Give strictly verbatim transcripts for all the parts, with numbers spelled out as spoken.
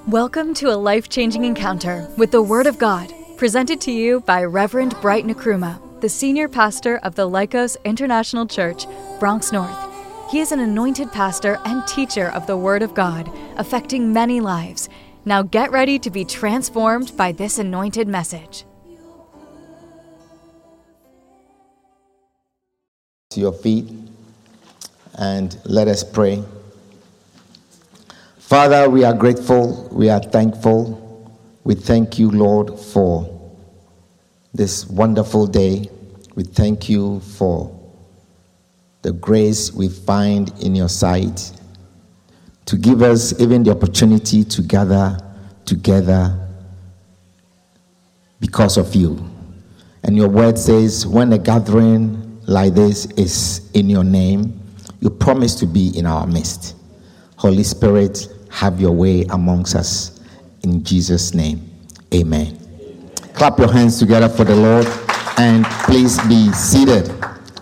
Welcome to a life-changing encounter with the Word of God, presented to you by Reverend Bright Nkrumah, the senior pastor of the Lycos International Church, Bronx North. He is an anointed pastor and teacher of the Word of God, affecting many lives. Now get ready to be transformed by this anointed message. To your feet and let us pray. Father, we are grateful, we are thankful. We thank you, Lord, for this wonderful day. We thank you for the grace we find in your sight to give us even the opportunity to gather together because of you. And your word says, when a gathering like this is in your name, you promise to be in our midst. Holy Spirit, have your way amongst us. In Jesus' name, amen. Clap your hands together for the Lord and please be seated.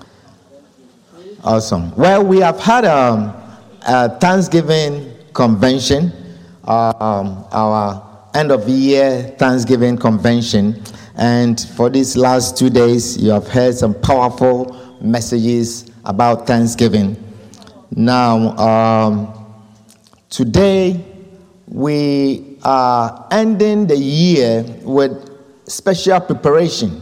Awesome. Well, we have had um, a Thanksgiving convention, uh, um, our end of the year Thanksgiving convention. And for these last two days, you have heard some powerful messages about Thanksgiving. Now, um, today, we are ending the year with special preparation.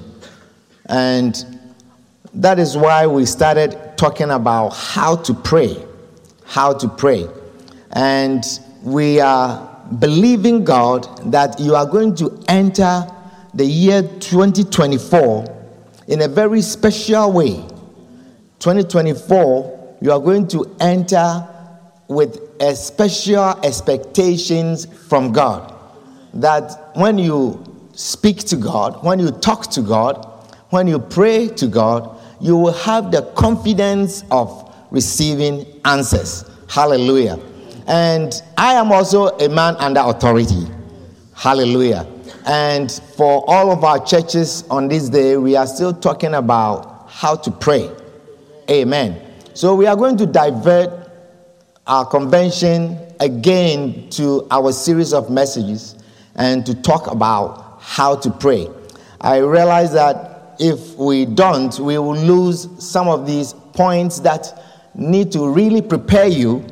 And that is why we started talking about how to pray. How to pray. And we are believing God that you are going to enter the year twenty twenty-four in a very special way. twenty twenty-four, you are going to enter with a special expectations from God, that when you speak to God, when you talk to God, when you pray to God, you will have the confidence of receiving answers. Hallelujah. And I am also a man under authority. Hallelujah. And for all of our churches on this day, we are still talking about how to pray. Amen. So we are going to divert our convention again to our series of messages and to talk about how to pray. I realize that if we don't, we will lose some of these points that need to really prepare you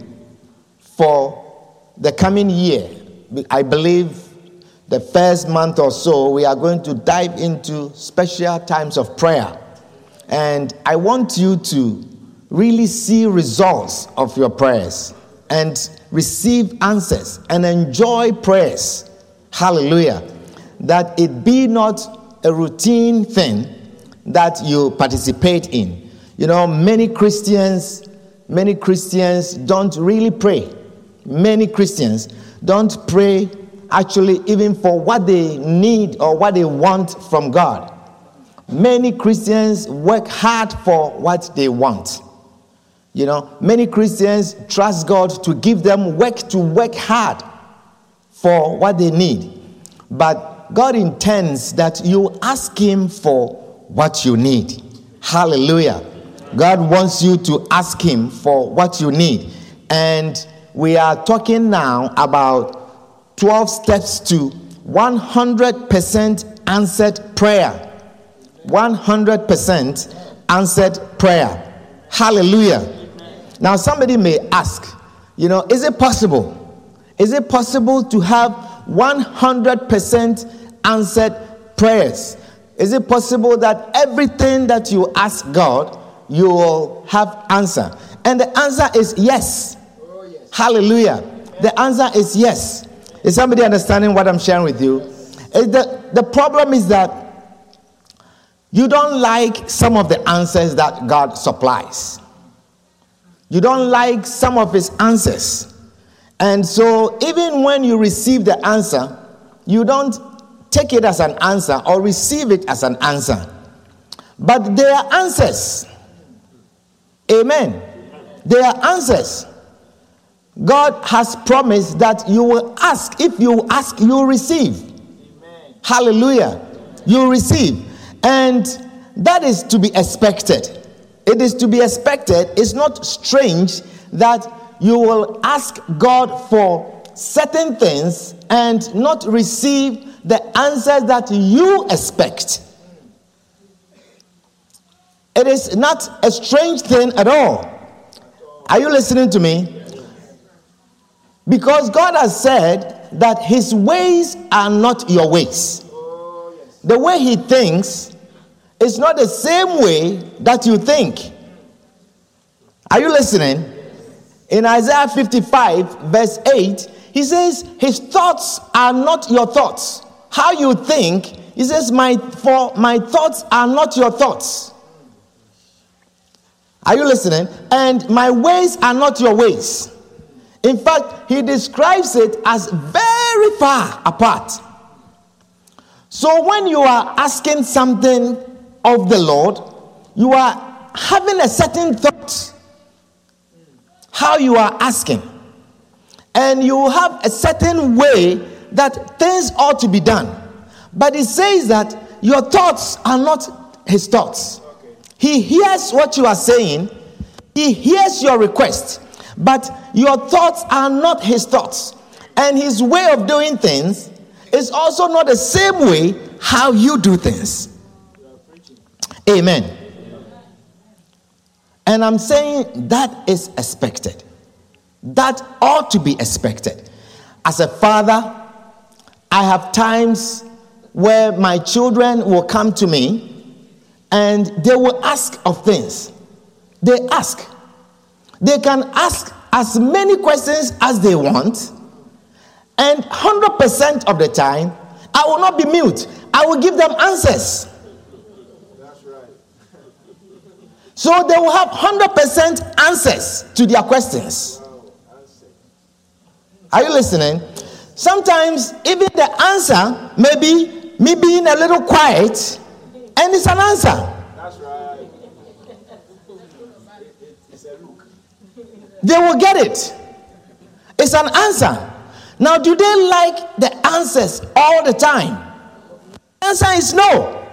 for the coming year. I believe the first month or so, we are going to dive into special times of prayer. And I want you to really see results of your prayers and receive answers and enjoy prayers. Hallelujah. That it be not a routine thing that you participate in. You know, many Christians, many Christians don't really pray. Many Christians don't pray actually even for what they need or what they want from God. Many Christians work hard for what they want. You know, many Christians trust God to give them work to work hard for what they need. But God intends that you ask Him for what you need. Hallelujah. God wants you to ask Him for what you need. And we are talking now about twelve steps to one hundred percent answered prayer. one hundred percent answered prayer. Hallelujah. Now somebody may ask, you know, is it possible? Is it possible to have one hundred percent answered prayers? Is it possible that everything that you ask God, you will have answer? And the answer is yes. Oh, yes. Hallelujah. The answer is yes. Is somebody understanding what I'm sharing with you? Is the, the problem is that you don't like some of the answers that God supplies. You don't like some of His answers. And so even when you receive the answer, you don't take it as an answer or receive it as an answer. But they are answers. Amen. They are answers. God has promised that you will ask. If you ask, you will receive. Amen. Hallelujah. You will receive. And that is to be expected. It is to be expected. It's not strange that you will ask God for certain things and not receive the answers that you expect. It is not a strange thing at all. Are you listening to me? Because God has said that his ways are not your ways. The way he thinks is not the same way that you think. Are you listening? In Isaiah fifty-five, verse eight, he says, his thoughts are not your thoughts. How you think, he says, my, for my thoughts are not your thoughts. Are you listening? And my ways are not your ways. In fact, he describes it as very far apart. So when you are asking something of the Lord, you are having a certain thought how you are asking. And you have a certain way that things ought to be done. But it says that your thoughts are not his thoughts. He hears what you are saying. He hears your request. But your thoughts are not his thoughts. And his way of doing things is also not the same way how you do things. Amen. And I'm saying that is expected. That ought to be expected. As a father, I have times where my children will come to me and they will ask of things. They ask. They can ask as many questions as they want, and one hundred percent of the time, I will not be mute. I will give them answers. That's right. So they will have one hundred percent answers to their questions. Are you listening? Sometimes even the answer may be me being a little quiet, and it's an answer. That's right. It's a look. They will get it. It's an answer. Now, do they like the answers all the time? The answer is no.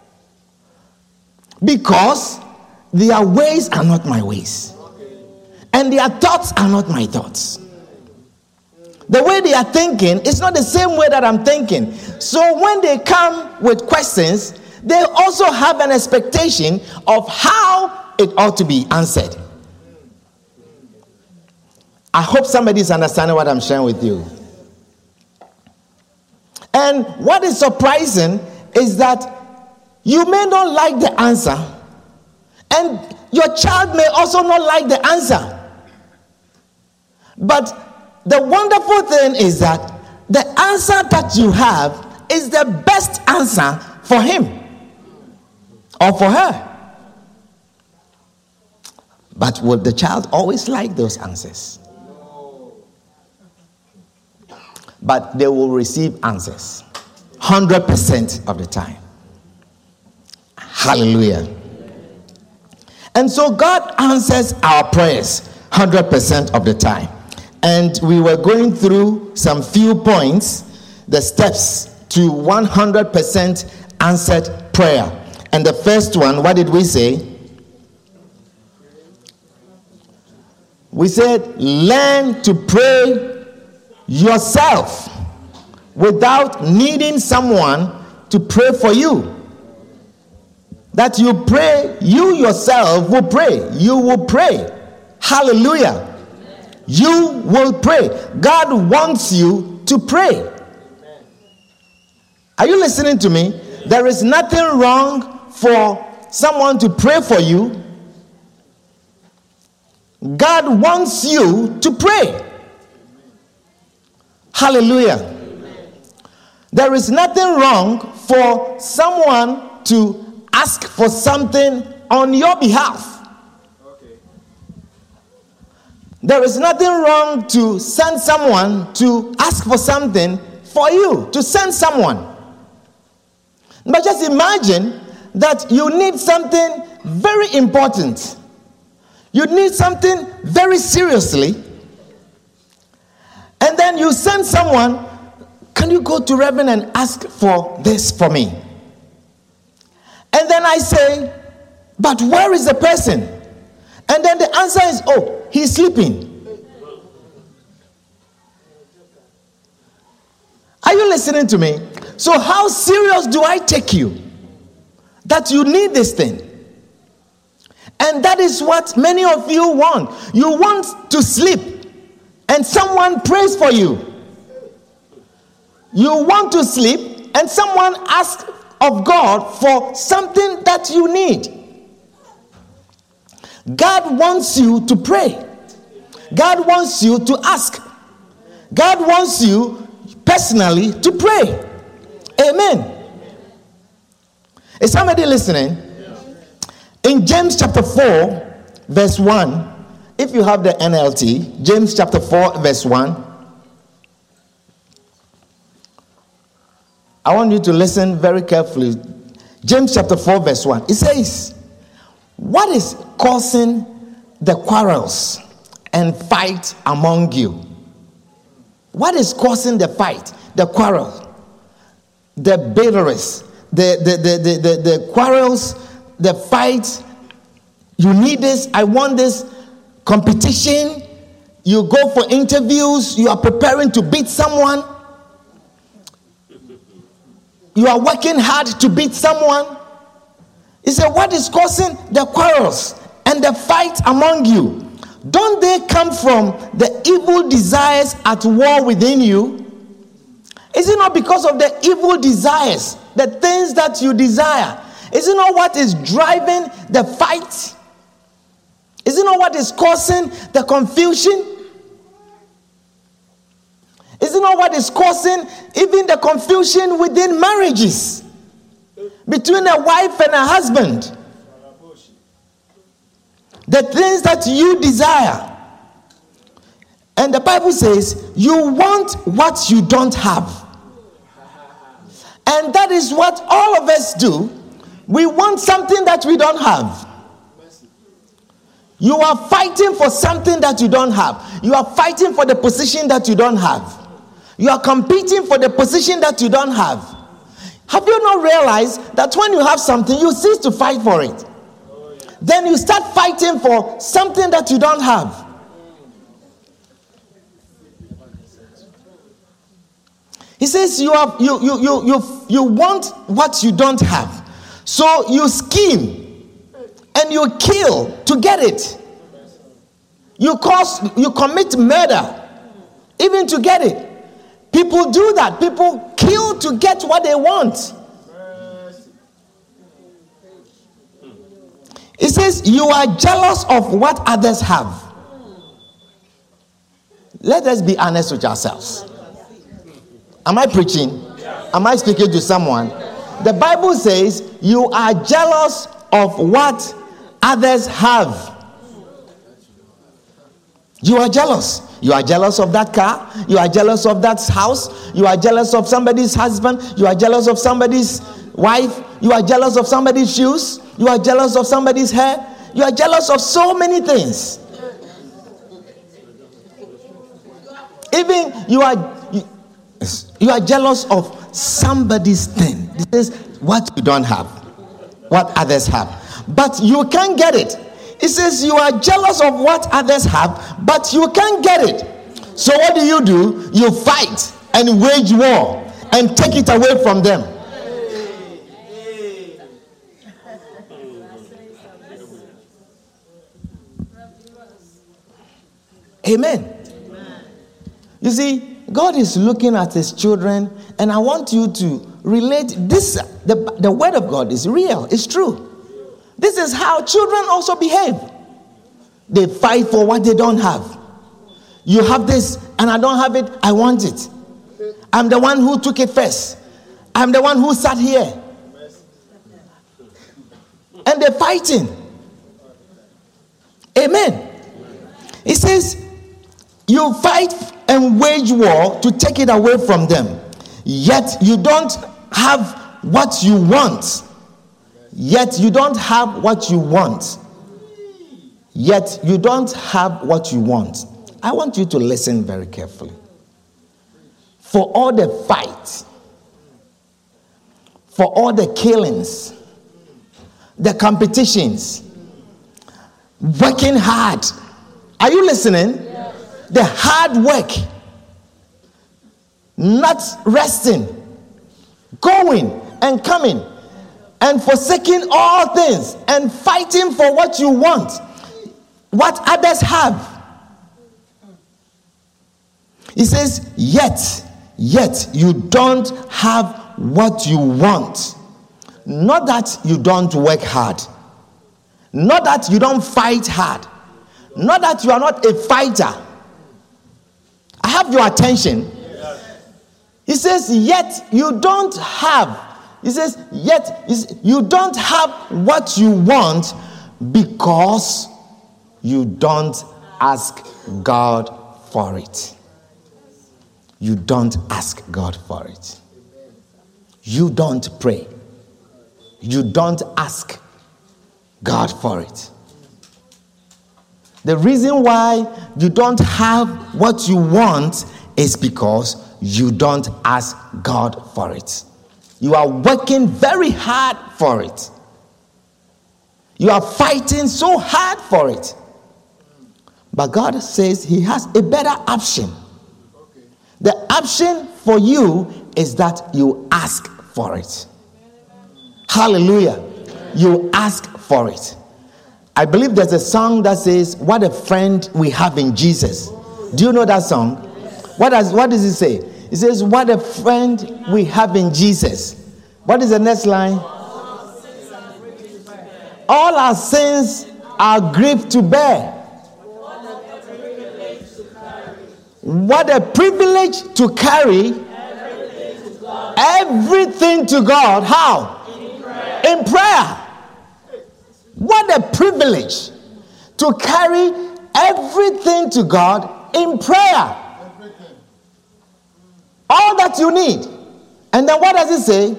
Because their ways are not my ways. And their thoughts are not my thoughts. The way they are thinking is not the same way that I'm thinking. So when they come with questions, they also have an expectation of how it ought to be answered. I hope somebody is understanding what I'm sharing with you. And what is surprising is that you may not like the answer, and your child may also not like the answer. But the wonderful thing is that the answer that you have is the best answer for him or for her. But will the child always like those answers? But they will receive answers one hundred percent of the time. Hallelujah. And so God answers our prayers one hundred percent of the time. And we were going through some few points, the steps to one hundred percent answered prayer. And the first one, what did we say? We said, learn to pray yourself without needing someone to pray for you. That you pray, you yourself will pray. You will pray. Hallelujah. You will pray. God wants you to pray. Are you listening to me? There is nothing wrong for someone to pray for you. God wants you to pray. Hallelujah. There is nothing wrong for someone to ask for something on your behalf. There is nothing wrong to send someone to ask for something for you, to send someone. But just imagine that you need something very important. You need something very seriously. And then you send someone, can you go to Reverend and ask for this for me? And then I say, but where is the person? And then the answer is, oh, he's sleeping. Are you listening to me? So how serious do I take you that you need this thing? And that is what many of you want. You want to sleep and someone prays for you. You want to sleep and someone asks of God for something that you need. God wants you to pray. God wants you to ask. God wants you personally to pray. Amen. Is somebody listening? In James chapter four, verse one, if you have the N L T, James chapter four, verse one, I want you to listen very carefully. James chapter four, verse one, it says, what is causing the quarrels and fight among you? What is causing the fight, the quarrel, the bitterness, the, the, the, the, the, the quarrels, the fight? You need this, I want this, competition. You go for interviews, you are preparing to beat someone. You are working hard to beat someone. He said, what is causing the quarrels and the fight among you? Don't they come from the evil desires at war within you? Is it not because of the evil desires, the things that you desire? Is it not what is driving the fight? Is it not what is causing the confusion? Is it not what is causing even the confusion within marriages? Between a wife and a husband? The things that you desire. And the Bible says, you want what you don't have. And that is what all of us do. We want something that we don't have. You are fighting for something that you don't have. You are fighting for the position that you don't have. You are competing for the position that you don't have. Have you not realized that when you have something, you cease to fight for it? Then you start fighting for something that you don't have. He says you have you you you you you want what you don't have. So you scheme and you kill to get it. You cause you commit murder even to get it. People do that. People kill to get what they want. It says you are jealous of what others have. Let us be honest with ourselves. Am I preaching? Am I speaking to someone? The Bible says you are jealous of what others have. You are jealous. You are jealous of that car. You are jealous of that house. You are jealous of somebody's husband. You are jealous of somebody's wife. You are jealous of somebody's shoes. You are jealous of somebody's hair. You are jealous of so many things. Even you are you, you are jealous of somebody's thing. This is what you don't have, what others have, but you can't get it. It says you are jealous of what others have, but you can't get it. So what do you do? You fight and wage war and take it away from them. Amen. You see, God is looking at his children, and I want you to relate this. The, the word of God is real. It's true. This is how children also behave. They fight for what they don't have. You have this and I don't have it. I want it. I'm the one who took it first. I'm the one who sat here. And they're fighting. Amen. It says you fight and wage war to take it away from them. Yet you don't have what you want. Yet you don't have what you want. Yet you don't have what you want. I want you to listen very carefully. For all the fight, for all the killings, the competitions, working hard. Are you listening? Yes. The hard work. not resting, going and coming, and forsaking all things, and fighting for what you want, what others have. He says, yet, yet you don't have what you want. Not that you don't work hard. Not that you don't fight hard. Not that you are not a fighter. I have your attention. He says, yet you don't have. He says, yet you don't have what you want because you don't ask God for it. You don't ask God for it. You don't pray. You don't ask God for it. The reason why you don't have what you want is because you don't ask God for it. You are working very hard for it. You are fighting so hard for it. But God says He has a better option. The option for you is that you ask for it. Hallelujah. You ask for it. I believe there's a song that says, what a friend we have in Jesus. Do you know that song? What does, what does it say? It says, what a friend we have in Jesus. What is the next line? All our sins are grief to bear. What a privilege to carry everything to God. How? In prayer. In prayer. What a privilege to carry everything to God in prayer. All that you need. And then what does it say?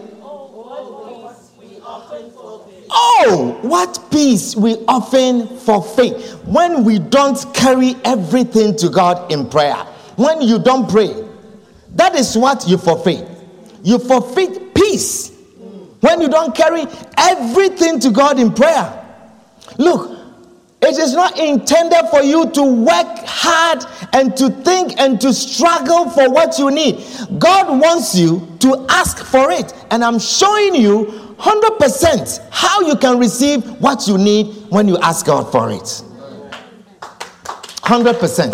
Oh, what peace we often forfeit when we don't carry everything to God in prayer. When you don't pray, that is what you forfeit. You forfeit peace when you don't carry everything to God in prayer. Look, it is not intended for you to work hard and to think and to struggle for what you need. God wants you to ask for it. And I'm showing you one hundred percent how you can receive what you need when you ask God for it. one hundred percent.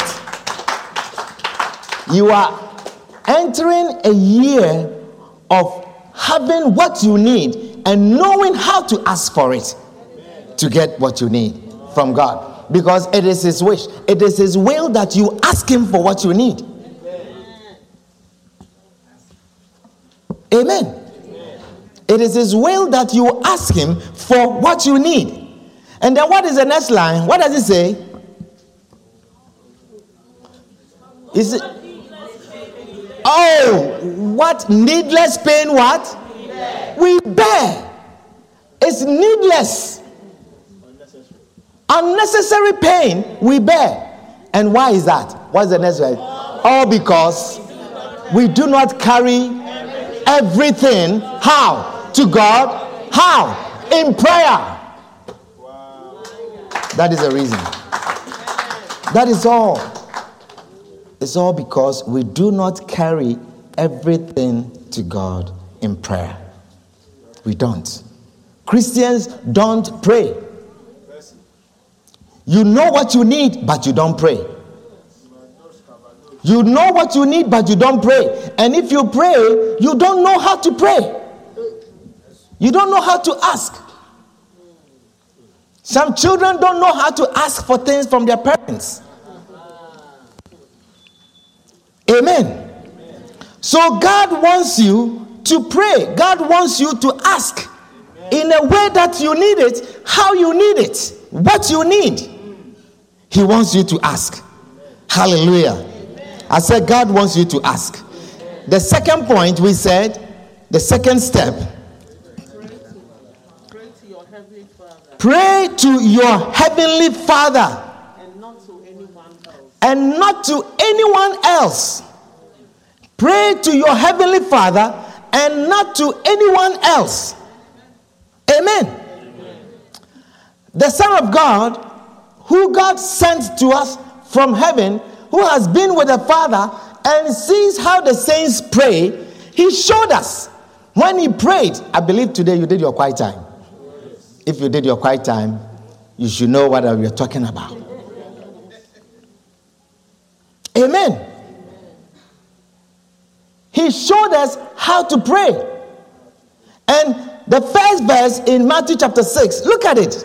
You are entering a year of having what you need and knowing how to ask for it to get what you need from God. Because it is His wish. It is His will that you ask Him for what you need. Amen. Amen. It is His will that you ask Him for what you need. And then what is the next line? What does it say? Is it? Oh, what needless pain what? We bear. It's needless. Unnecessary pain we bear. And why is that? What's the next one? All because we do not carry everything. How? To God. How? In prayer. That is the reason. That is all. It's all because we do not carry everything to God in prayer. We don't. Christians don't pray. You know what you need, but you don't pray. You know what you need, but you don't pray. And if you pray, you don't know how to pray. You don't know how to ask. Some children don't know how to ask for things from their parents. Amen. So God wants you to pray. God wants you to ask in a way that you need it, how you need it, what you need. He wants you to ask. Hallelujah. I said God wants you to ask. The second point we said, the second step. Pray to your heavenly Father. Pray to your heavenly Father. And not to anyone else. And not to anyone else. Pray to your heavenly Father and not to anyone else. Amen. Amen. The Son of God, who God sent to us from heaven, who has been with the Father and sees how the saints pray, he showed us. When he prayed, I believe today you did your quiet time. If you did your quiet time, you should know what we're talking about. Amen. He showed us how to pray. And the first verse in Matthew chapter six, look at it.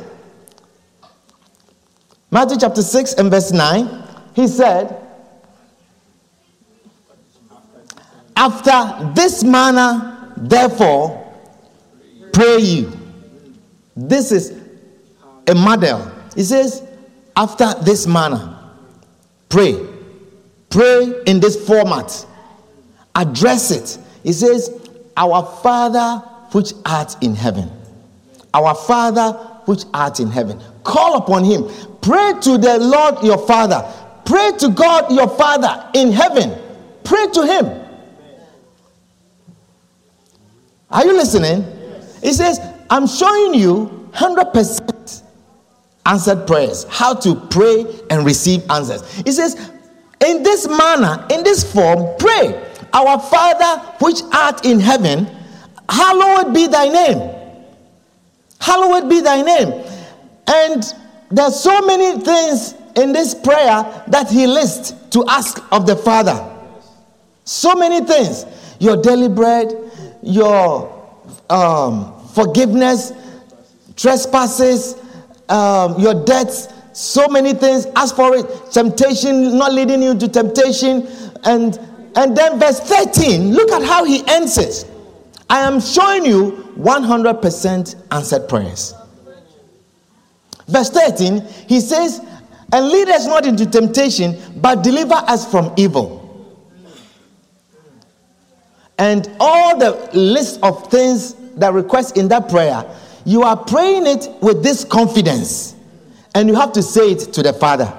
Matthew chapter six and verse nine, he said, after this manner, therefore, pray you. This is a model. He says, after this manner, pray. Pray in this format. Address it. He says, our Father which art in heaven. Our Father which art in heaven. Call upon him. Pray to the Lord your Father. Pray to God your Father in heaven. Pray to him. Are you listening? Yes. He says, I'm showing you one hundred percent answered prayers. How to pray and receive answers. He says, in this manner, in this form, pray. Our Father which art in heaven, hallowed be thy name. Hallowed be thy name. And there's so many things in this prayer that he lists to ask of the Father. So many things. Your daily bread, your um, forgiveness, trespasses, um, your debts, so many things. Ask for it. Temptation, not leading you to temptation. And and then verse thirteen, look at how he ends it. I am showing you one hundred percent answered prayers. Verse thirteen, he says, and lead us not into temptation, but deliver us from evil. And all the list of things that request in that prayer, you are praying it with this confidence. And you have to say it to the Father.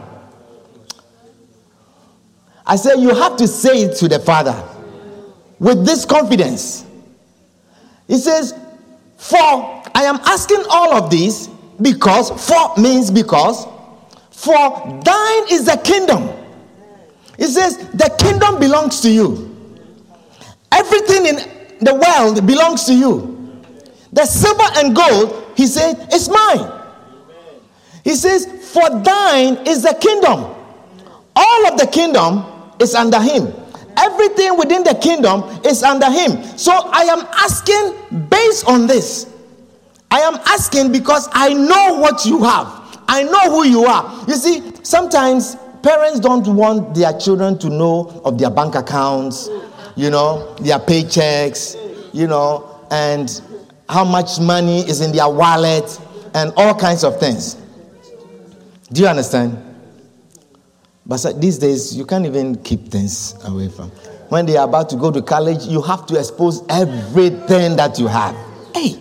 I say you have to say it to the Father with this confidence. He says, for I am asking all of these because, for means because, for thine is the kingdom. He says, the kingdom belongs to you. Everything in the world belongs to you. The silver and gold, he said, is mine. He says, for thine is the kingdom. All of the kingdom is under him. Everything within the kingdom is under him. So I am asking based on this. I am asking because I know what you have. I know who you are. You see, sometimes parents don't want their children to know of their bank accounts, you know, their paychecks, you know, and how much money is in their wallet and all kinds of things. Do you understand? But these days, you can't even keep things away from. When they are about to go to college, you have to expose everything that you have. Hey!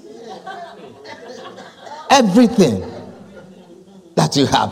Everything that you have.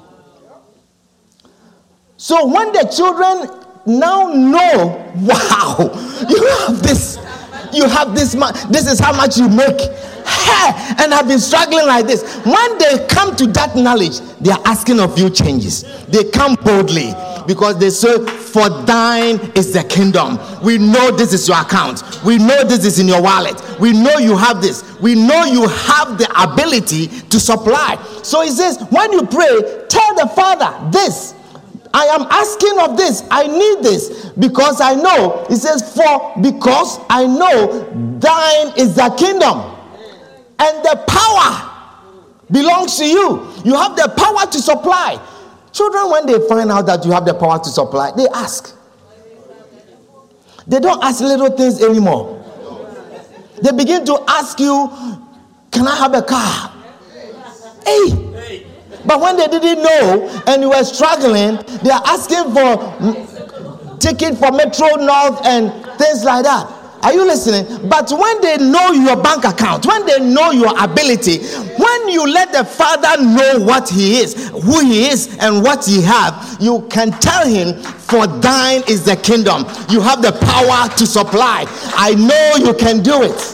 So when the children now know, wow, you have this, you have this much, this is how much you make. Hey, and I've been struggling like this. When they come to that knowledge, they are asking of you changes. They come boldly because they say, for thine is the kingdom. We know this is your account. We know this is in your wallet. We know you have this. We know you have the ability to supply. So he says, when you pray, tell the Father this. I am asking of this. I need this because I know. He says, for because I know thine is the kingdom. And the power belongs to you. You have the power to supply. Children, when they find out that you have the power to supply, they ask. They don't ask little things anymore. They begin to ask you, can I have a car? Hey! But when they didn't know and you were struggling, they are asking for ticket for Metro North and things like that. Are you listening? But when they know your bank account, when they know your ability, when you let the Father know what he is, who he is, and what he have, you can tell him, for thine is the kingdom. You have the power to supply. I know you can do it.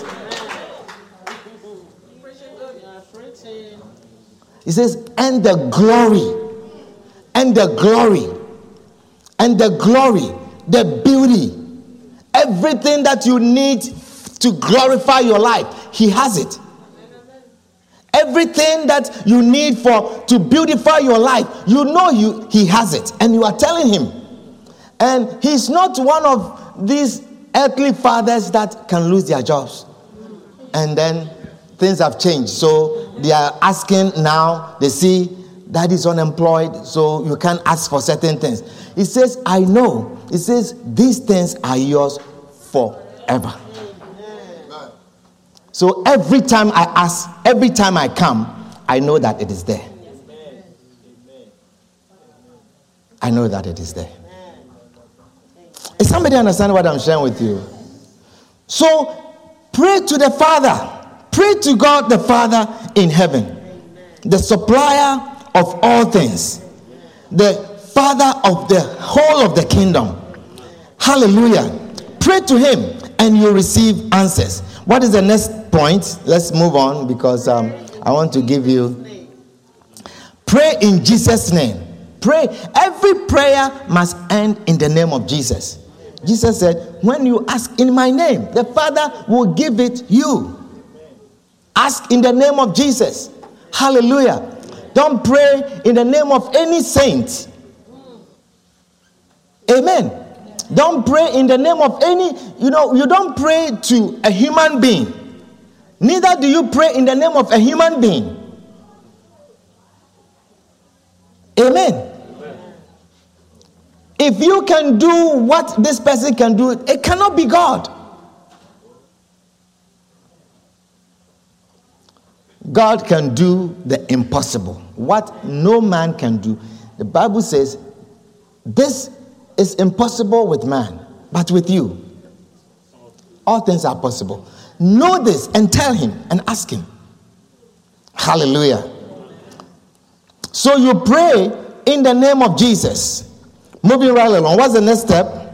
He says, and the glory, and the glory, and the glory the beauty, everything that you need to glorify your life, he has it. Everything that you need for to beautify your life, you know you he has it, and you are telling him. And he's not one of these earthly fathers that can lose their jobs, and then things have changed, so they are asking now. They see daddy's unemployed, so you can't ask for certain things. He says, I know. He says, these things are yours forever. So every time I ask, every time I come, I know that it is there. I know that it is there. Is somebody understand what I'm sharing with you? So pray to the Father. Pray to God the Father in heaven, the supplier of all things, the Father of the whole of the kingdom. Hallelujah. Pray to him and you receive answers. What is the next point? Let's move on, because um, I want to give you. Pray in Jesus' name. Pray. Every prayer must end in the name of Jesus. Jesus said, when you ask in my name, the Father will give it you. Ask in the name of Jesus. Hallelujah. Don't pray in the name of any saint. Amen. Don't pray in the name of any, you know, you don't pray to a human being. Neither do you pray in the name of a human being. Amen. Amen. If you can do what this person can do, it cannot be God. God can do the impossible. What no man can do. The Bible says, this is impossible with man, but with you, all things are possible. Know this and tell him and ask him. Hallelujah. So you pray in the name of Jesus. Moving right along. What's the next step?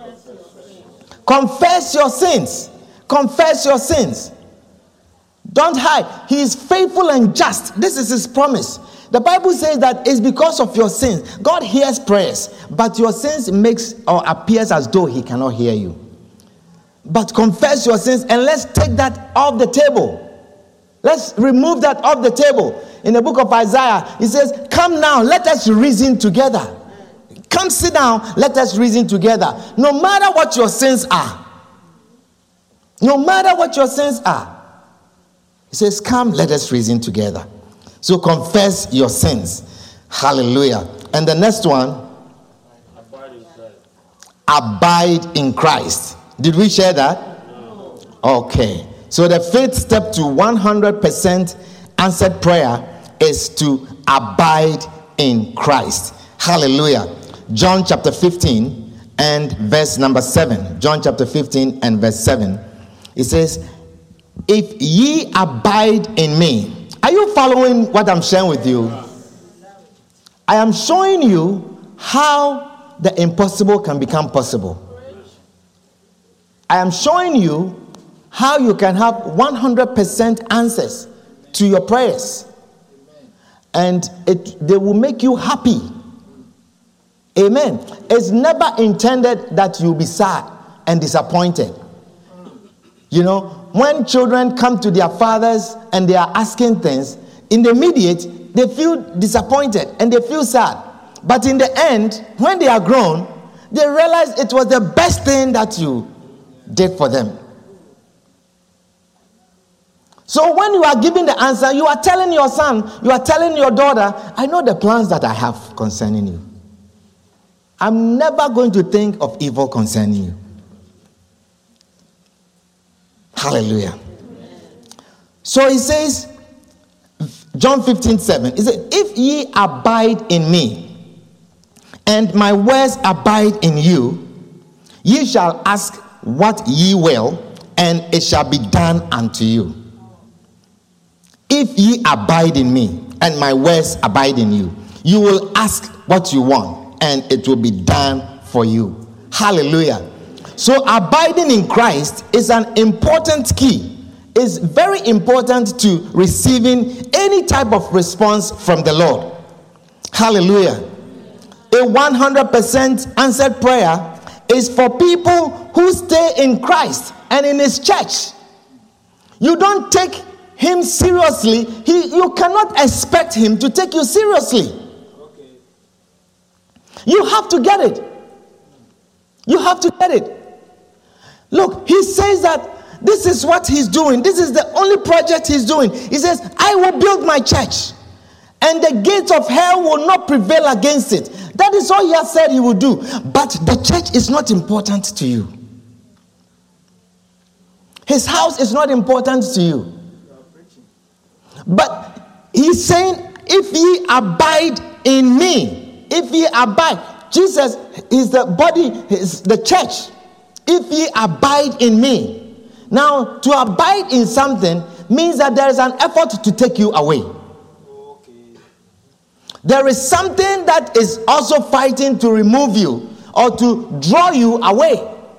Confess your sins. Confess your sins. Don't hide. He is faithful and just. This is his promise. The Bible says that it's because of your sins. God hears prayers, but your sins makes or appears as though he cannot hear you. But confess your sins and let's take that off the table. Let's remove that off the table. In the book of Isaiah, it says, come now, let us reason together. Come sit down, let us reason together. No matter what your sins are. No matter what your sins are. He says, come, let us reason together. So confess your sins. Hallelujah. And the next one, abide in Christ. Abide in Christ. Did we share that? No. Okay. So the fifth step to one hundred percent answered prayer is to abide in Christ. Hallelujah. John chapter fifteen and verse number seven. John chapter fifteen and verse seven. It says, if ye abide in me. Are you following what I'm sharing with you? I am showing you how the impossible can become possible. I am showing you how you can have one hundred percent answers to your prayers. And it they will make you happy. Amen. It's never intended that you'll be sad and disappointed. You know, when children come to their fathers and they are asking things, in the immediate, they feel disappointed and they feel sad. But in the end, when they are grown, they realize it was the best thing that you did for them. So when you are giving the answer, you are telling your son, you are telling your daughter, I know the plans that I have concerning you. I'm never going to think of evil concerning you. Hallelujah. So he says, John fifteen seven, he said, if ye abide in me, and my words abide in you, ye shall ask what ye will, and it shall be done unto you. If ye abide in me, and my words abide in you, you will ask what you want, and it will be done for you. Hallelujah. So abiding in Christ is an important key. It's very important to receiving any type of response from the Lord. Hallelujah. A one hundred percent answered prayer is for people who stay in Christ and in his church. You don't take him seriously. He, you cannot expect him to take you seriously. Okay. You have to get it. You have to get it. Look, he says that this is what he's doing. This is the only project he's doing. He says, I will build my church, and the gates of hell will not prevail against it. That is all he has said he will do. But the church is not important to you. His house is not important to you. But he's saying, if ye abide in me, if ye abide, Jesus is the body, is the church. If ye abide in me. Now, to abide in something means that there is an effort to take you away. Okay. There is something that is also fighting to remove you or to draw you away.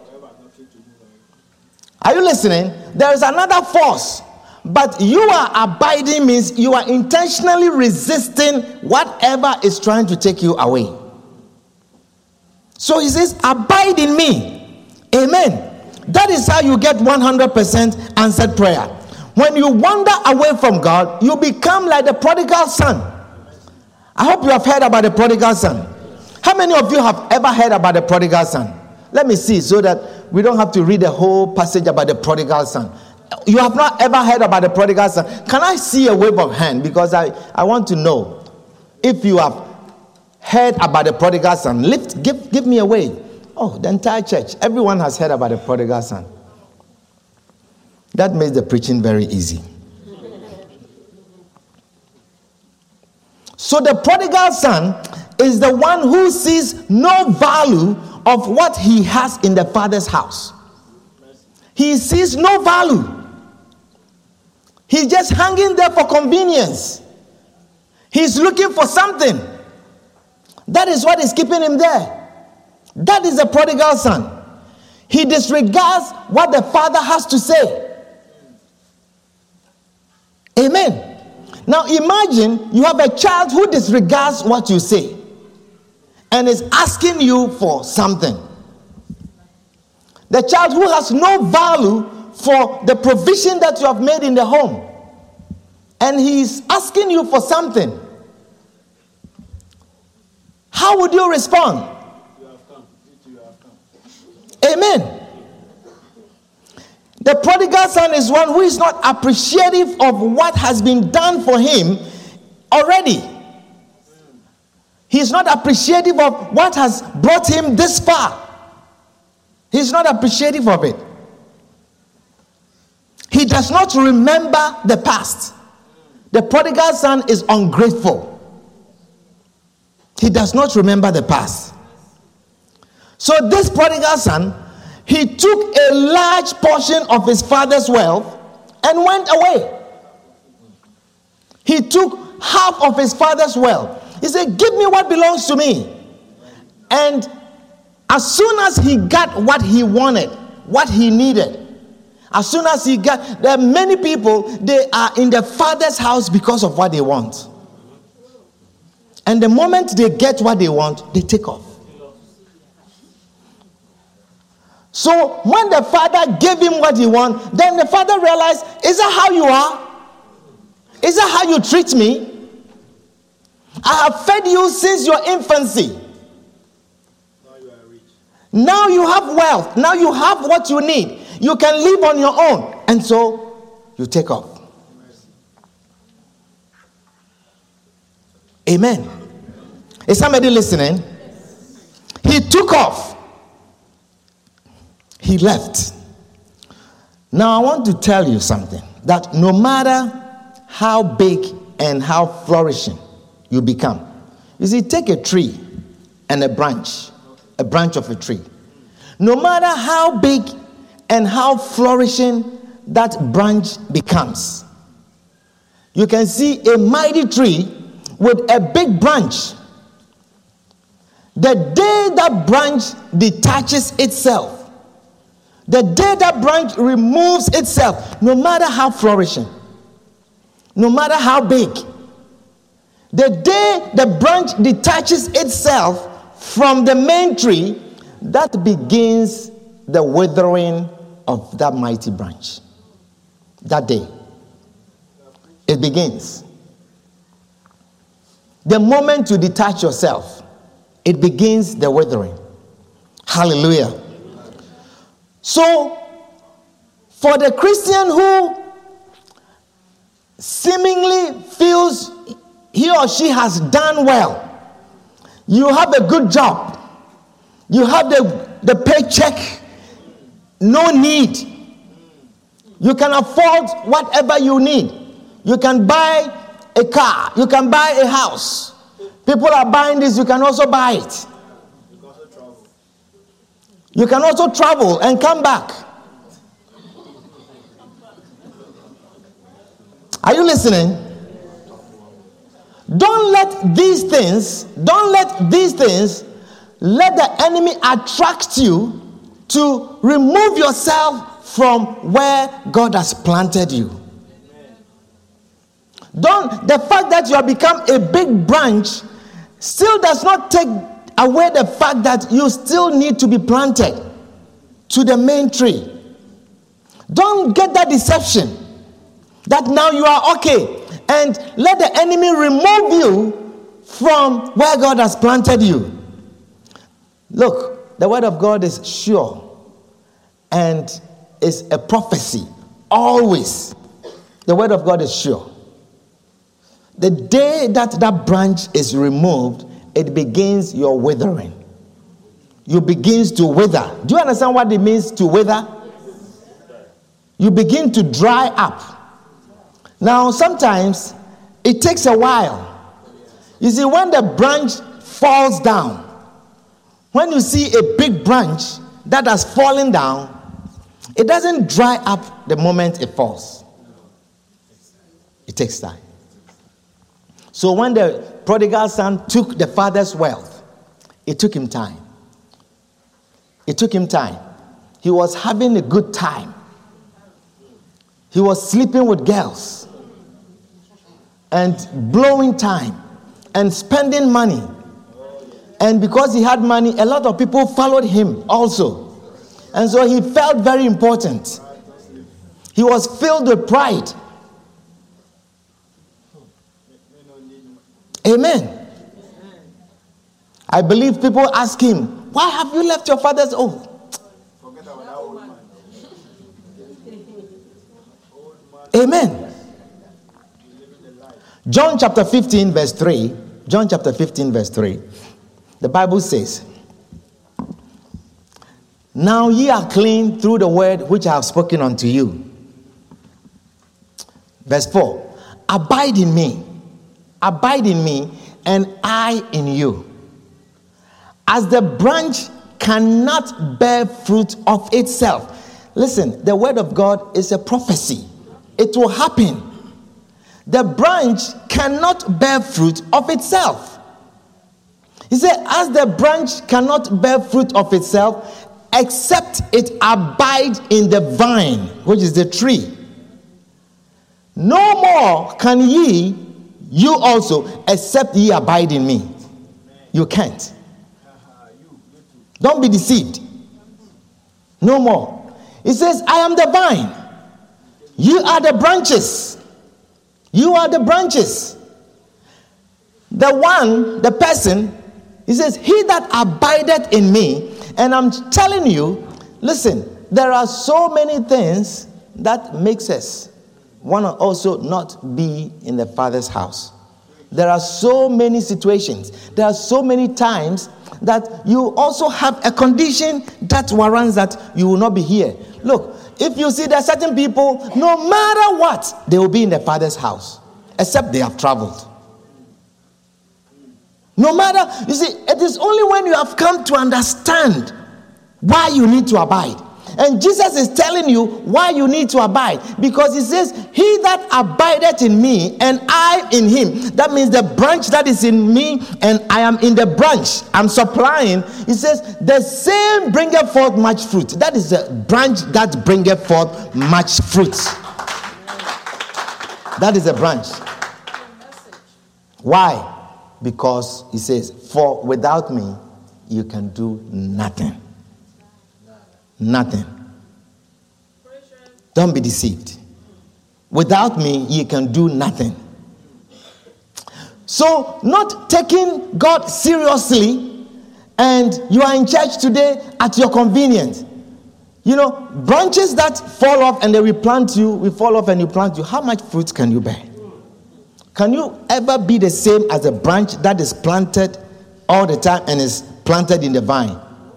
Are you listening? There is another force. But you are abiding means you are intentionally resisting whatever is trying to take you away. So he says, abide in me. Amen. That is how you get one hundred percent answered prayer. When you wander away from God, you become like the prodigal son. I hope you have heard about the prodigal son. How many of you have ever heard about the prodigal son? Let me see, so that we don't have to read the whole passage about the prodigal son. You have not ever heard about the prodigal son. Can I see a wave of hand? Because I, I want to know if you have heard about the prodigal son. Lift, give, give me a wave. Oh, the entire church. Everyone has heard about the prodigal son. That makes the preaching very easy. So the prodigal son is the one who sees no value of what he has in the father's house. He sees no value. He's just hanging there for convenience. He's looking for something. That is what is keeping him there. That is the prodigal son. He disregards what the father has to say. Amen. Now imagine you have a child who disregards what you say and is asking you for something. The child who has no value for the provision that you have made in the home, and he is asking you for something. How would you respond? Amen. The prodigal son is one who is not appreciative of what has been done for him already. He's not appreciative of what has brought him this far. He's not appreciative of it. He does not remember the past. The prodigal son is ungrateful. He does not remember the past. So this prodigal son, he took a large portion of his father's wealth and went away. He took half of his father's wealth. He said, give me what belongs to me. And as soon as he got what he wanted, what he needed, as soon as he got, there are many people, they are in their father's house because of what they want. And the moment they get what they want, they take off. So when the father gave him what he wanted, then the father realized, is that how you are? Is that how you treat me? I have fed you since your infancy. Now you are rich. Now you have wealth. Now you have what you need. You can live on your own. And so you take off. Amen. Is somebody listening? He took off. He left. Now I want to tell you something. That no matter how big and how flourishing you become. You see, take a tree and a branch. A branch of a tree. No matter how big and how flourishing that branch becomes. You can see a mighty tree with a big branch. The day that branch detaches itself, the day that branch removes itself, no matter how flourishing, no matter how big, the day the branch detaches itself from the main tree, that begins the withering of that mighty branch. That day. It begins. The moment you detach yourself, it begins the withering. Hallelujah. So, for the Christian who seemingly feels he or she has done well, you have a good job, you have the, the paycheck, no need. You can afford whatever you need. You can buy a car, you can buy a house. People are buying this, you can also buy it. You can also travel and come back. Are you listening? Don't let these things, don't let these things, let the enemy attract you to remove yourself from where God has planted you. Don't, the fact that you have become a big branch still does not take away the fact that you still need to be planted to the main tree. Don't get that deception that now you are okay, and let the enemy remove you from where God has planted you. Look, the word of God is sure and is a prophecy. Always. The word of God is sure. The day that that branch is removed, it begins your withering. You begins to wither. Do you understand what it means to wither? You begin to dry up. Now, sometimes it takes a while. You see, when the branch falls down, when you see a big branch that has fallen down, it doesn't dry up the moment it falls. It takes time. So when the prodigal son took the father's wealth, it took him time. It took him time. He was having a good time. He was sleeping with girls and blowing time and spending money. And because he had money, a lot of people followed him also. And so he felt very important. He was filled with pride. Amen. I believe people ask him, why have you left your father's home? Amen. John chapter fifteen verse three. John chapter fifteen verse three. The Bible says, now ye are clean through the word which I have spoken unto you. Verse four. Abide in me. Abide in me, and I in you. As the branch cannot bear fruit of itself. Listen, the word of God is a prophecy. It will happen. The branch cannot bear fruit of itself. He said, as the branch cannot bear fruit of itself, except it abide in the vine, which is the tree. No more can ye, you also, except ye abide in me. You can't. Don't be deceived. No more. He says, I am the vine. You are the branches. You are the branches. The one, the person, he says, he that abideth in me. And I'm telling you, listen, there are so many things that makes us want to also not be in the Father's house. There are so many situations. There are so many times that you also have a condition that warrants that you will not be here. Look, if you see there are certain people, no matter what, they will be in the Father's house, except they have traveled. No matter, you see, it is only when you have come to understand why you need to abide. And Jesus is telling you why you need to abide. Because he says, he that abideth in me and I in him. That means the branch that is in me and I am in the branch. I'm supplying. He says, the same bringeth forth much fruit. That is the branch that bringeth forth much fruit. That is a branch. Why? Because he says, for without me, you can do nothing. nothing. Don't be deceived. Without me, you can do nothing. So, not taking God seriously, and you are in church today at your convenience. You know, branches that fall off and they replant you, we fall off and you plant you. How much fruit can you bear? Can you ever be the same as a branch that is planted all the time and is planted in the vine?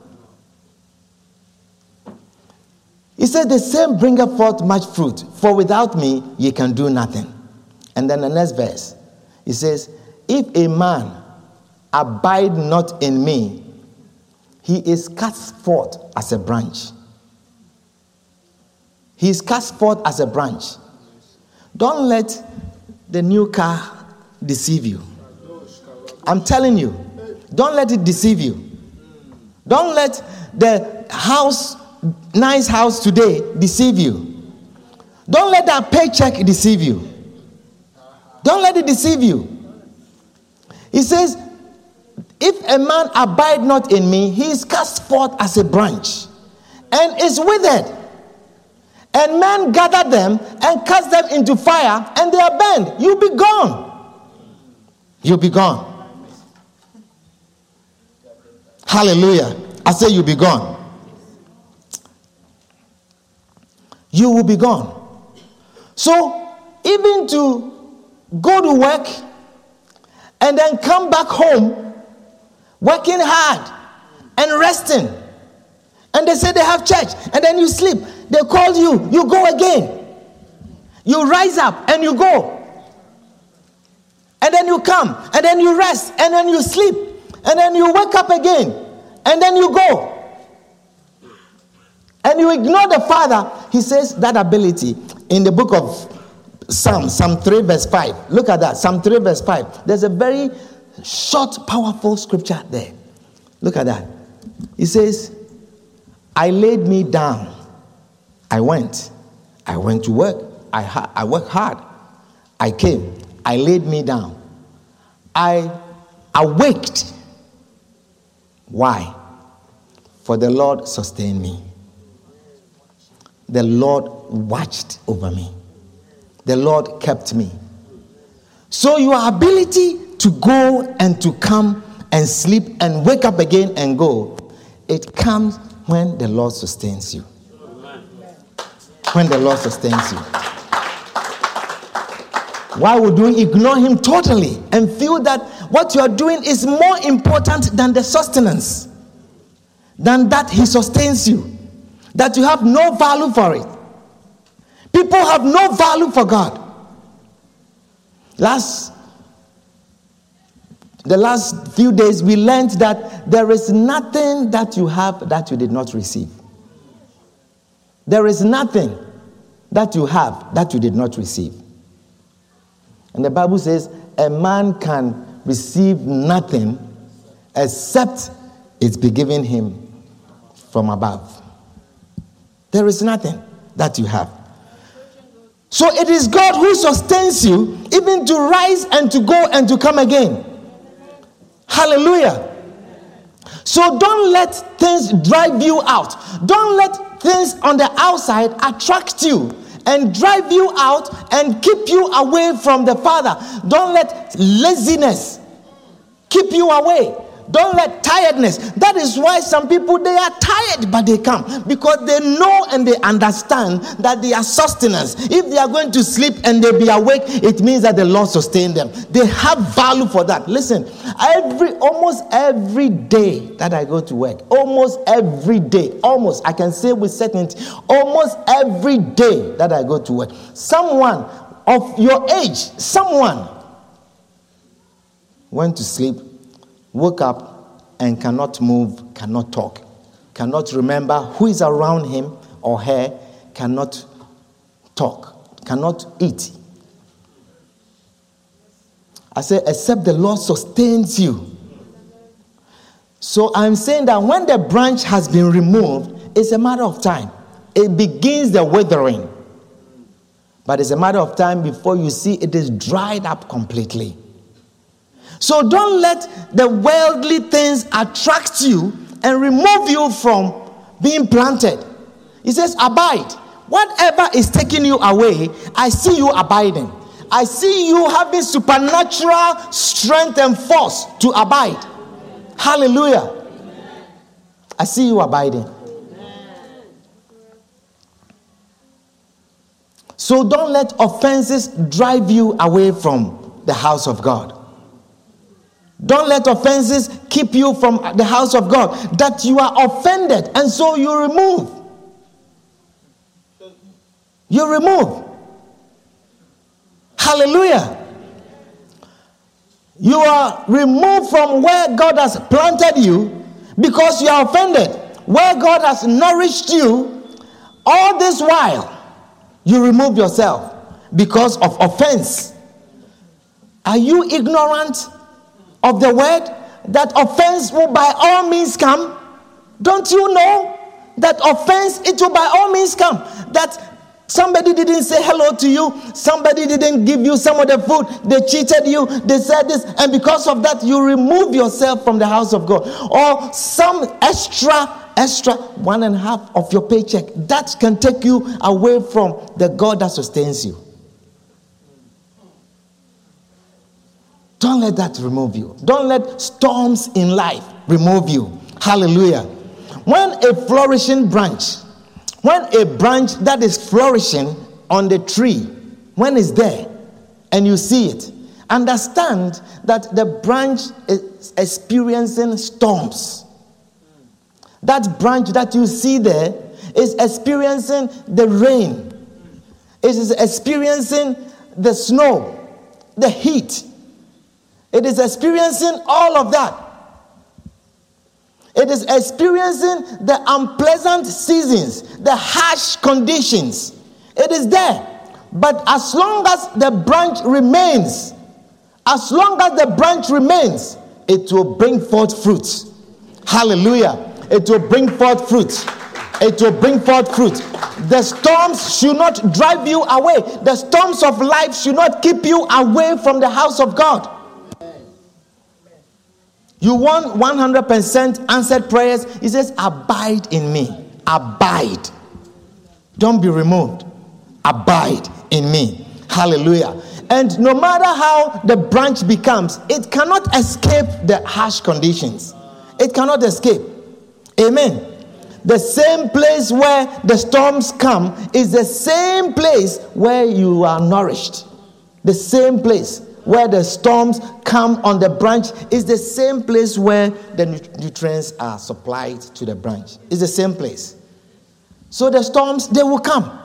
He said, the same bringeth forth much fruit, for without me ye can do nothing. And then the next verse, he says, if a man abide not in me, he is cast forth as a branch. He is cast forth as a branch. Don't let the new car deceive you. I'm telling you, don't let it deceive you. Don't let the house, nice house today, deceive you. Don't let that paycheck deceive you. Don't let it deceive you. He says, if a man abide not in me, he is cast forth as a branch and is withered. And men gather them and cast them into fire, and they are burned. You'll be gone. You'll be gone. Hallelujah. I say you'll be gone. You will be gone. So, even to go to work and then come back home, working hard and resting, and they say they have church, and then you sleep. They call you, you go again. You rise up and you go. And then you come, and then you rest, and then you sleep, and then you wake up again, and then you go. And you ignore the Father. He says that ability in the book of Psalm, Psalm three verse five. Look at that, Psalm three verse five. There's a very short, powerful scripture there. Look at that. He says, I laid me down. I went. I went to work. I, ha- I worked hard. I came. I laid me down. I awaked. Why? For the Lord sustained me. The Lord watched over me. The Lord kept me. So your ability to go and to come and sleep and wake up again and go, it comes when the Lord sustains you. When the Lord sustains you. Why would you ignore him totally and feel that what you are doing is more important than the sustenance? Than that he sustains you. That you have no value for it. People have no value for God. Last, the last few days we learned that there is nothing that you have that you did not receive. There is nothing that you have that you did not receive. And the Bible says a man can receive nothing except it's be given him from above. There is nothing that you have. So it is God who sustains you even to rise and to go and to come again. Hallelujah. So don't let things drive you out. Don't let things on the outside attract you and drive you out and keep you away from the Father. Don't let laziness keep you away. Don't let tiredness. That is why some people, they are tired, but they come. Because they know and they understand that they are sustenance. If they are going to sleep and they be awake, it means that the Lord sustained them. They have value for that. Listen, every almost every day that I go to work, almost every day, almost, I can say with certainty, almost every day that I go to work, someone of your age, someone went to sleep, woke up and cannot move, cannot talk, cannot remember who is around him or her, cannot talk, cannot eat. I say, except the Lord sustains you. So I'm saying that when the branch has been removed, it's a matter of time. It begins the withering. But it's a matter of time before you see it is dried up completely. So don't let the worldly things attract you and remove you from being planted. He says, abide. Whatever is taking you away, I see you abiding. I see you having supernatural strength and force to abide. Hallelujah. I see you abiding. So don't let offenses drive you away from the house of God. Don't let offenses keep you from the house of God. That you are offended and so you remove. You remove. Hallelujah. You are removed from where God has planted you because you are offended. Where God has nourished you, all this while, you remove yourself because of offense. Are you ignorant of the word that offense will by all means come? Don't you know that offense, it will by all means come? That somebody didn't say hello to you, somebody didn't give you some of the food, they cheated you, they said this, and because of that you remove yourself from the house of God. Or some extra extra one and a half of your paycheck that can take you away from the God that sustains you. Don't let that remove you. Don't let storms in life remove you. Hallelujah. When a flourishing branch, when a branch that is flourishing on the tree, when it's there and you see it, understand that the branch is experiencing storms. That branch that you see there is experiencing the rain. It is experiencing the snow, the heat. It is experiencing all of that. It is experiencing the unpleasant seasons, the harsh conditions. It is there. But as long as the branch remains, as long as the branch remains, it will bring forth fruit. Hallelujah. It will bring forth fruit. It will bring forth fruit. The storms should not drive you away. The storms of life should not keep you away from the house of God. You want one hundred percent answered prayers? He says, abide in me. Abide. Don't be removed. Abide in me. Hallelujah. And no matter how the branch becomes, it cannot escape the harsh conditions. It cannot escape. Amen. The same place where the storms come is the same place where you are nourished. The same place where the storms come on the branch is the same place where the nutrients are supplied to the branch. It's the same place. So the storms, they will come.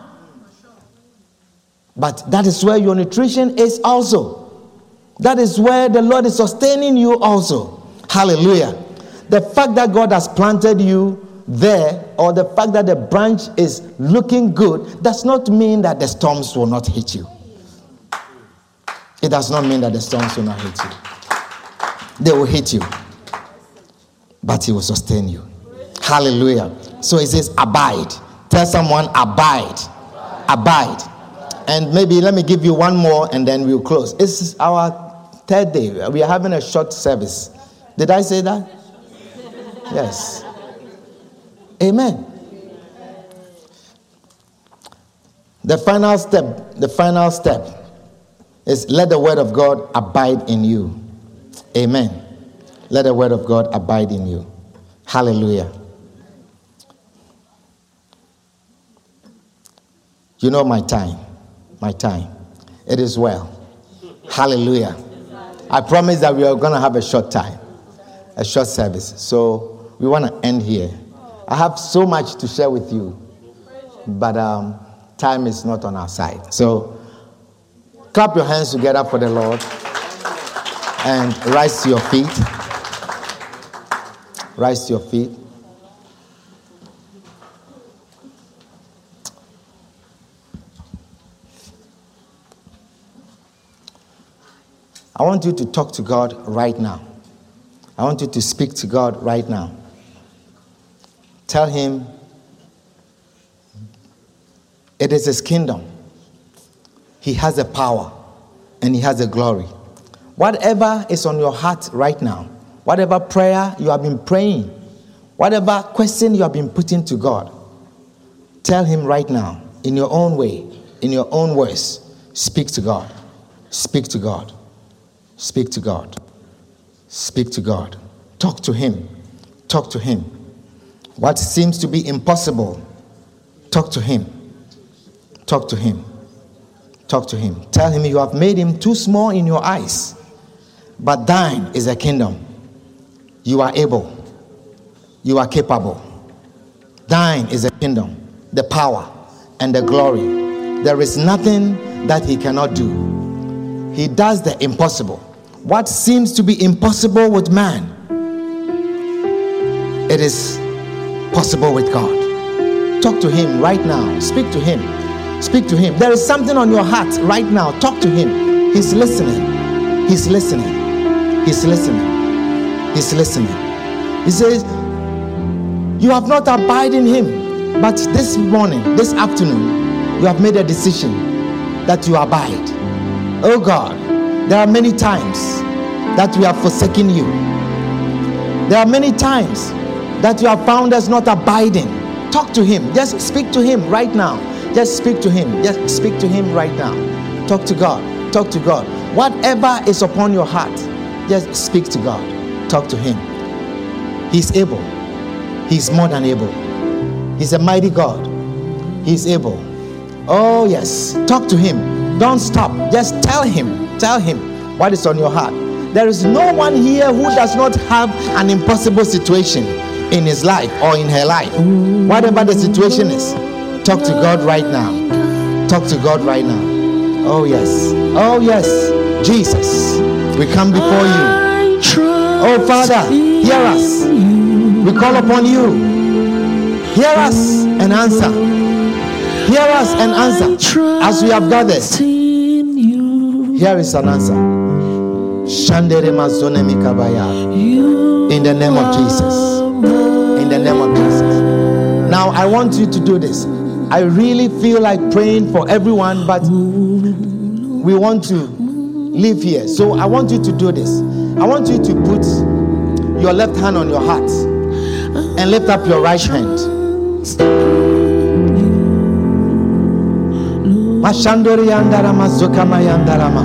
But that is where your nutrition is also. That is where the Lord is sustaining you also. Hallelujah. The fact that God has planted you there, or the fact that the branch is looking good, does not mean that the storms will not hit you. It does not mean that the storms will not hit you. They will hit you, but He will sustain you. Hallelujah. So He says, abide. Tell someone, abide. Abide. And maybe let me give you one more and then we'll close. It's our third day. We are having a short service. Did I say that? Yes. Amen. The final step, the final step is let the word of God abide in you. Amen. Let the word of God abide in you. Hallelujah. You know my time. My time. It is well. Hallelujah. I promise that we are going to have a short time. A short service. So we want to end here. I have so much to share with you. But um, time is not on our side. So clap your hands together for the Lord. And rise to your feet. Rise to your feet. I want you to talk to God right now. I want you to speak to God right now. Tell Him it is His kingdom. He has the power and He has the glory. Whatever is on your heart right now, whatever prayer you have been praying, whatever question you have been putting to God, Tell him right now, in your own way, in your own words, speak to God. Speak to God. Speak to God. Speak to God. Talk to him. Talk to him. What seems to be impossible, talk to him. Talk to him. Talk to him. Tell him you have made him too small in your eyes, but thine is a kingdom. You are able. You are capable. Thine is a kingdom, the power and the glory. There is nothing that he cannot do. He does the impossible. What seems to be impossible with man, it is possible with God. Talk to him right now. Speak to him. Speak to him. There is something on your heart right now. Talk to him. He's listening. He's listening. He's listening. He's listening. He says, you have not abided in him, but this morning, this afternoon, you have made a decision that you abide. Oh God, there are many times that we have forsaken you. There are many times that you have found us not abiding. Talk to him. Just speak to him right now. Just speak to him. Just speak to him right now. Talk to God. Talk to God. Whatever is upon your heart, just speak to God. Talk to him. He's able. He's more than able. He's a mighty God. He's able. Oh yes. Talk to him. Don't stop. Just tell him. Tell him what is on your heart. There is no one here who does not have an impossible situation in his life or in her life. Whatever the situation is, talk to God right now. Talk to God right now. Oh yes. Oh yes. Jesus, we come before you. Oh Father, hear us. We call upon you. Hear us and answer. Hear us and answer. As we have gathered, here is an answer. Shandere mazone mikabaya. In the name of Jesus. In the name of Jesus. Now I want you to do this. I really feel like praying for everyone, but we want to live here. So I want you to do this. I want you to put your left hand on your heart and lift up your right hand. Mashandori yandarama zokama yandarama.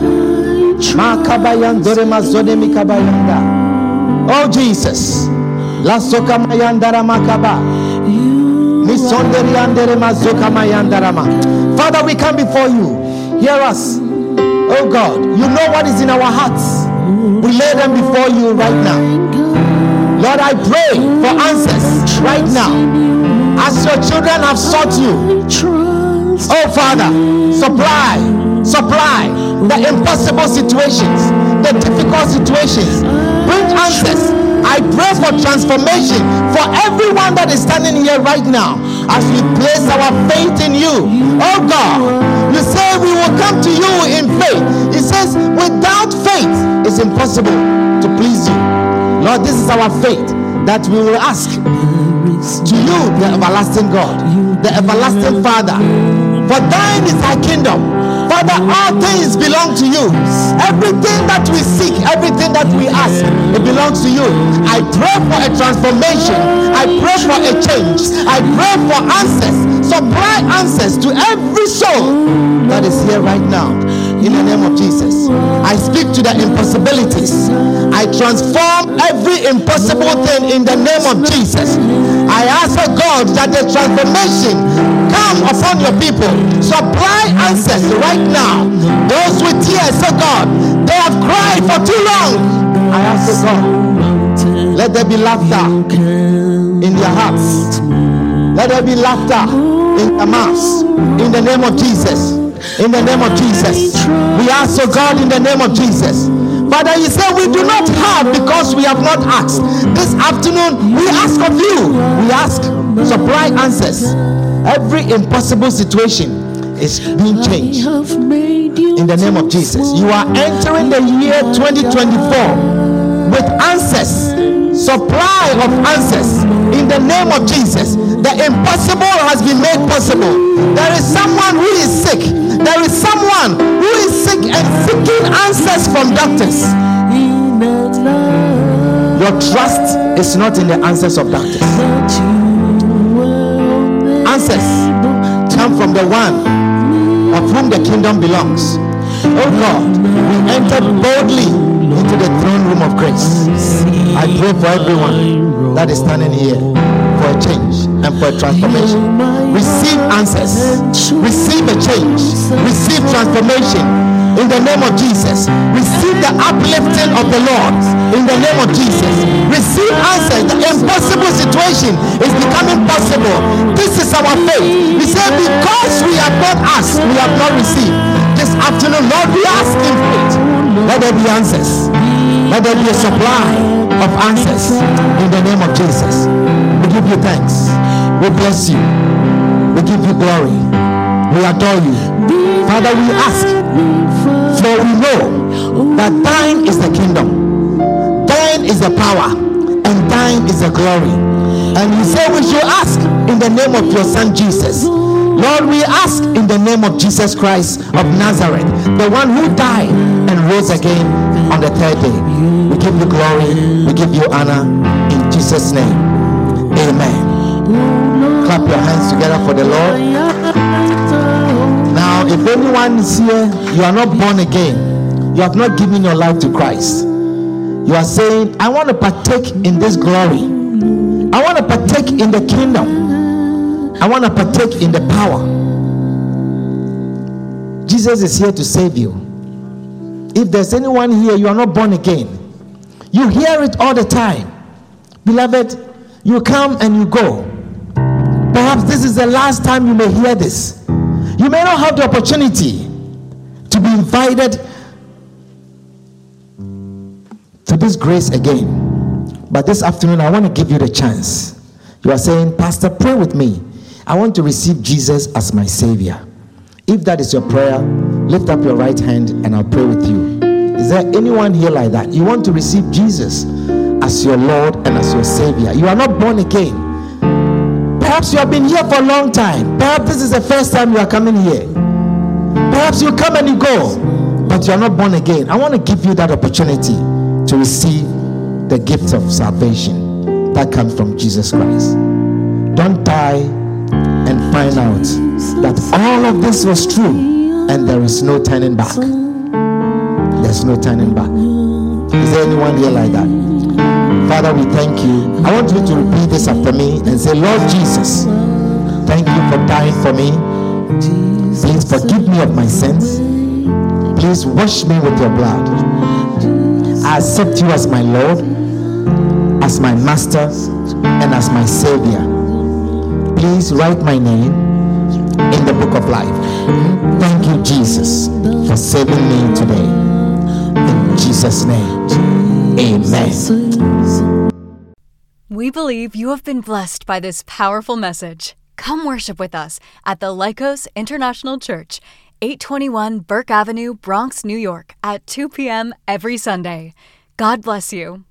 Makabayandore mazode mikabayanda. Oh Jesus. La sokama yandarama kaba. Misonderi yandere mazokama yandarama. Father, we come before you. Hear us. Oh God, you know what is in our hearts. We lay them before you right now. Lord, I pray for answers right now. As your children have sought you. Oh Father, supply, supply the impossible situations, the difficult situations. Bring answers. I pray for transformation for everyone that is standing here right now as we place our faith in you. Oh God, you say we will come to you in faith. It says without faith it's impossible to please you. Lord, this is our faith that we will ask to you, the everlasting God, the everlasting Father. For thine is thy kingdom. Father, all things belong to you. Everything that we seek, everything that we ask, it belongs to you. I pray for a transformation. I pray for a change. I pray for answers. Supply answers to every soul that is here right now. In the name of Jesus, I speak to the impossibilities. I transform every impossible thing in the name of Jesus. I ask for God that the transformation come upon your people. Supply answers right now. Those with tears, oh God, they have cried for too long. I ask for God, let there be laughter in their hearts. Let there be laughter in their mouths. In the name of Jesus. In the name of Jesus. We ask, oh God, in the name of Jesus. Father, you say we do not have because we have not asked. This afternoon, we ask of you. We ask, supply answers. Every impossible situation is being changed. In the name of Jesus. You are entering the year twenty twenty-four with answers. Supply of answers. In the name of Jesus. The impossible has been made possible. There is someone who is sick. There is someone who is sick and seeking answers from doctors. Your trust is not in the answers of doctors. answers come from the one of whom the kingdom belongs. Oh God, we enter boldly into the throne room of grace. I pray for everyone that is standing here for a change and for a transformation. Receive answers, receive a change, receive transformation in the name of Jesus. Receive the uplifting of the Lord in the name of Jesus. Receive answers. The impossible situation is becoming possible. This is our faith. We say, because we have not asked, we have not received. This afternoon, Lord, we ask in faith. Let there be answers. Let there be a supply of answers in the name of Jesus. We give you thanks. We bless you. We give you glory. We adore you. Father, we ask, for we know that thine is the kingdom, thine is the power, and thine is the glory. And you say we should ask in the name of your Son Jesus. Lord, we ask in the name of Jesus Christ of Nazareth, the one who died and rose again on the third day. We give you glory, we give you honor in Jesus' name. Amen. Clap your hands together for the Lord. Now, if anyone is here, you are not born again, you have not given your life to Christ, you are saying, I want to partake in this glory, I want to partake in the kingdom, I want to partake in the power. Jesus is here to save you. If there's anyone here, you are not born again, you hear it all the time. Beloved, you come and you go. Perhaps this is the last time you may hear this. You may not have the opportunity to be invited to this grace again. But this afternoon, I want to give you the chance. You are saying, Pastor, pray with me. I want to receive Jesus as my Savior. If that is your prayer, lift up your right hand and I'll pray with you. Is there anyone here like that? You want to receive Jesus as your Lord and as your Savior. You are not born again. Perhaps you have been here for a long time. Perhaps this is the first time you are coming here. Perhaps you come and you go, but you are not born again. I want to give you that opportunity to receive the gift of salvation that comes from Jesus Christ. Don't die and find out that all of this was true and there is no turning back. There's no turning back. Is there anyone here like that? Father, we thank you. I want you to repeat this after me and say, Lord Jesus, thank you for dying for me. Please forgive me of my sins. Please wash me with your blood. I accept you as my Lord, as my Master, and as my Savior. Please write my name in the book of life. Thank you, Jesus, for saving me today. In Jesus' name, amen. We believe you have been blessed by this powerful message. Come worship with us at the Lycos International Church, eight twenty-one Burke Avenue, Bronx, New York, at two p.m. every Sunday. God bless you.